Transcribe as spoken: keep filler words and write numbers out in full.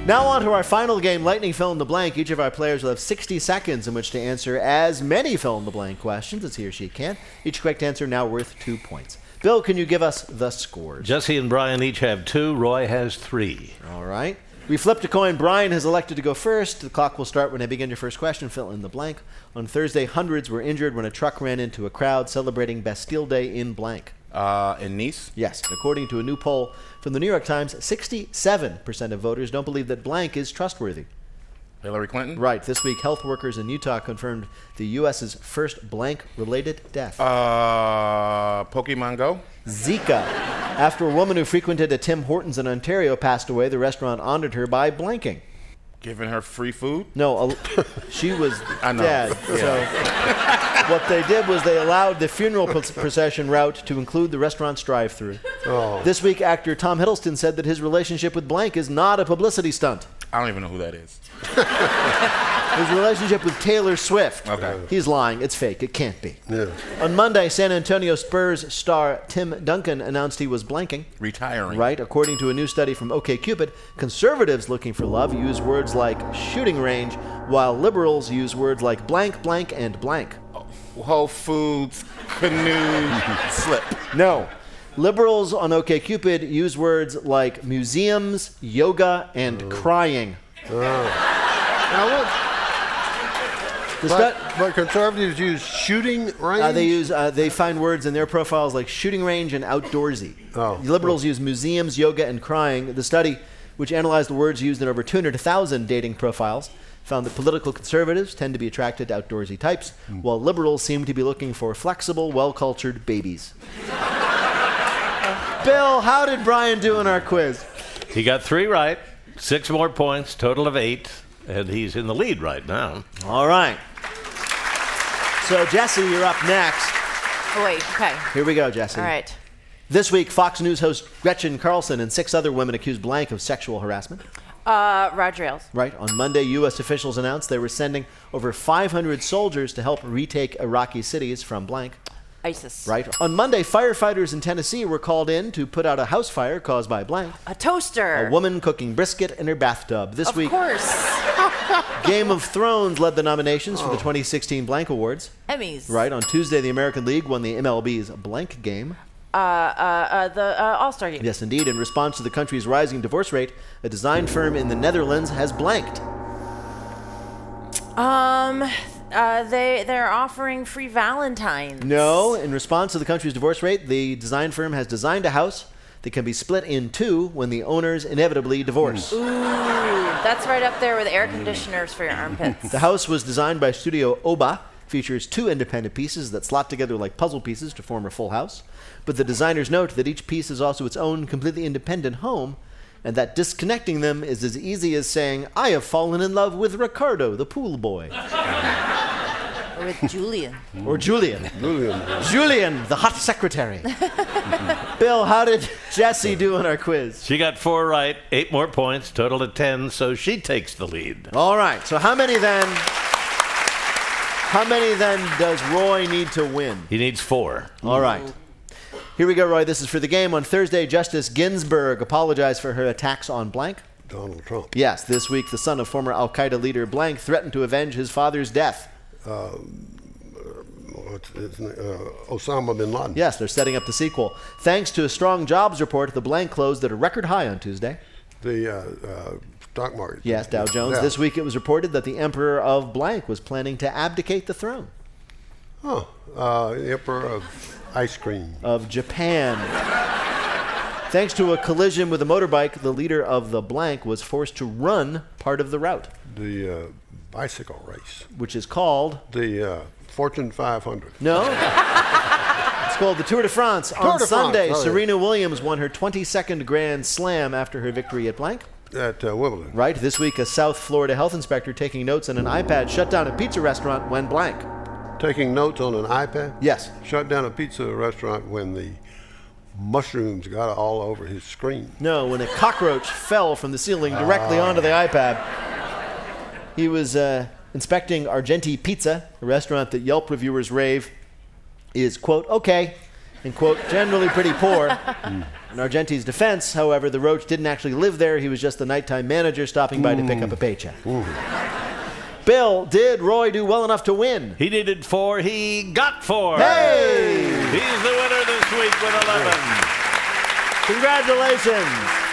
Now on to our final game, Lightning Fill in the Blank. Each of our players will have sixty seconds in which to answer as many fill in the blank questions as he or she can. Each correct answer now worth two points. Bill, can you give us the scores? Jesse and Brian each have two. Roy has three. All right. We flipped a coin. Brian has elected to go first. The clock will start when I begin your first question. Fill in the blank. On Thursday, hundreds were injured when a truck ran into a crowd celebrating Bastille Day in blank. Uh, in Nice? Yes. According to a new poll from the New York Times, sixty-seven percent of voters don't believe that blank is trustworthy. Hillary Clinton? Right. This week, health workers in Utah confirmed the U S's first blank-related death. Uh, Pokemon Go? Zika. After a woman who frequented a Tim Hortons in Ontario passed away, the restaurant honored her by blanking. Giving her free food? No, uh, she was I know. dead. Yeah. So what they did was they allowed the funeral procession route to include the restaurant's drive-thru. Oh. This week, actor Tom Hiddleston said that his relationship with blank is not a publicity stunt. I don't even know who that is. His relationship with Taylor Swift. Okay. He's lying. It's fake. It can't be. Yeah. On Monday, San Antonio Spurs star Tim Duncan announced he was blanking. Retiring. Right. According to a new study from OkCupid, conservatives looking for love use words like shooting range, while liberals use words like blank, blank, and blank. Whole Foods, canoe, slip. No. Liberals on OkCupid use words like museums, yoga, and crying. Now what? The But, stu- but conservatives use shooting range? uh, they use uh, they find words in their profiles like shooting range and outdoorsy. Oh. Liberals use museums, yoga, and crying. The study, which analyzed the words used in over two hundred thousand dating profiles, found that political conservatives tend to be attracted to outdoorsy types, Mm. while liberals seem to be looking for flexible, well-cultured babies. Bill, how did Brian do in our quiz? He got three right, six more points, total of eight, and he's in the lead right now. All right. So, Jesse, you're up next. Oh, wait, okay. Here we go, Jesse. All right. This week, Fox News host Gretchen Carlson and six other women accused blank of sexual harassment. Uh, Roger Ailes. Right. On Monday, U S officials announced they were sending over five hundred soldiers to help retake Iraqi cities from blank. ISIS. Right. On Monday, firefighters in Tennessee were called in to put out a house fire caused by blank. A toaster. A woman cooking brisket in her bathtub. This of week, course. Game of Thrones led the nominations for the twenty sixteen Blank Awards. Emmys. Right. On Tuesday, the American League won the M L B's blank game. Uh, uh, uh, the uh, All-Star game. Yes, indeed. In response to the country's rising divorce rate, a design firm in the Netherlands has blanked. Um, uh, they they're offering free Valentines. No, in response to the country's divorce rate, the design firm has designed a house that can be split in two when the owners inevitably divorce. Ooh, that's right up there with air conditioners for your armpits. The house was designed by Studio Oba, features two independent pieces that slot together like puzzle pieces to form a full house. But the designers note that each piece is also its own completely independent home, and that disconnecting them is as easy as saying, I have fallen in love with Ricardo, the pool boy. Or with Julian. Or Julian. Julian. Julian, the hot secretary. Bill, how did Jessie do in our quiz? She got four right, eight more points, total of ten, so she takes the lead. All right, so how many then... How many then does Roy need to win? He needs four. All right. Here we go, Roy. This is for the game. On Thursday, Justice Ginsburg apologized for her attacks on blank. Donald Trump. Yes, this week the son of former Al-Qaeda leader blank threatened to avenge his father's death. Uh, what's his name? Uh, Osama bin Laden. Yes, they're setting up the sequel. Thanks to a strong jobs report, the blank closed at a record high on Tuesday. The uh, uh, stock market. Yes, Dow Jones. Yeah. This week it was reported that the emperor of blank was planning to abdicate the throne. Oh, uh, the emperor of ice cream. Of Japan. Thanks to a collision with a motorbike, the leader of the blank was forced to run part of the route. The uh, bicycle race. Which is called? The uh, Fortune five hundred. No. It's called the Tour de France. Tour On de Sunday, France. Oh, Serena yeah. Williams won her twenty-second Grand Slam after her victory at blank. At uh, Wimbledon. Right. This week, a South Florida health inspector taking notes on an iPad shut down a pizza restaurant when blank. Taking notes on an iPad? Yes. Shut down a pizza restaurant when the mushrooms got all over his screen. No, when a cockroach fell from the ceiling directly Ah. onto the iPad. He was uh, inspecting Argenti Pizza, a restaurant that Yelp reviewers rave is, quote, okay, and, quote, generally pretty poor. In Argenti's defense, however, the roach didn't actually live there. He was just the nighttime manager stopping by to pick up a paycheck. Bill, did Roy do well enough to win? He needed four. He got four. Hey! He's the winner this week with eleven. Congratulations.